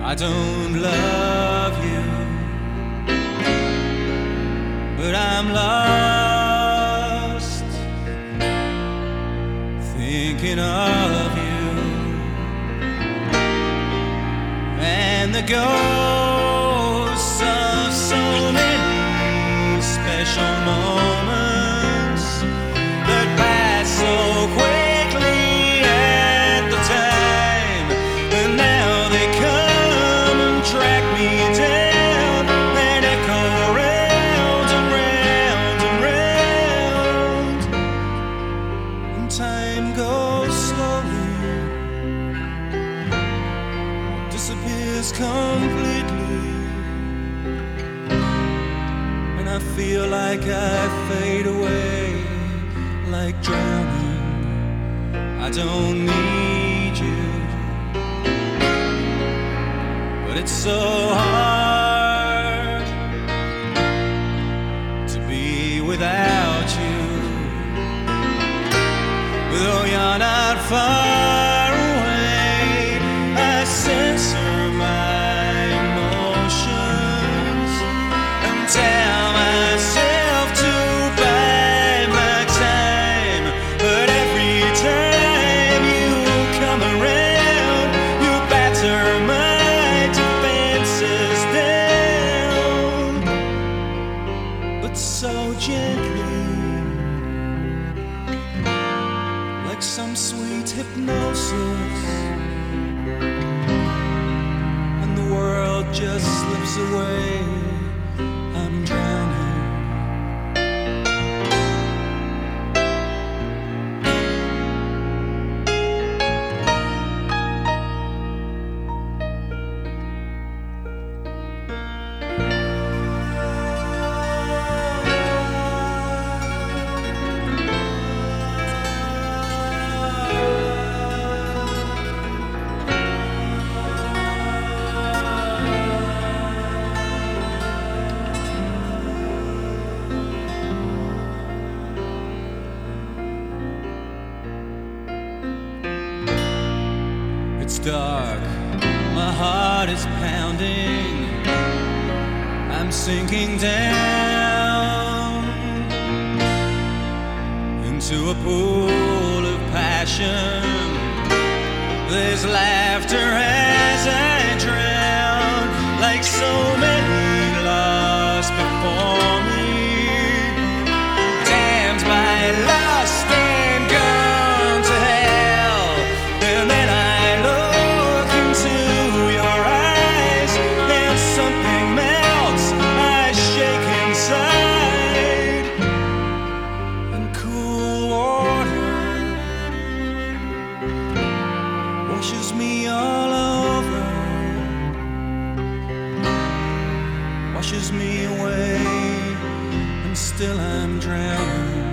I don't love you, but I'm lost thinking of you and the ghosts of so many special moments that pass so quickly at the time, and now they come and track me down and echo round and round and round, and time goes slowly, disappears completely, and I feel like I fade away, like drowning. I don't need you, but it's so hard to be without you. Though you're not far away, I censor my emotions and tell myself to bide my time. But every time you come around, you batter my defenses down, but so gently, like some sweet hypnosis, and the world just slips away. I'm drowning. It's dark, my heart is pounding, I'm sinking down into a pool of passion. There's laughter as I drown, like so many lost before me, damned by lust and gone to hell. And then I look into your eyes and something melts, I shake inside, and cool water washes me all over, washes me away, and still I'm drowning.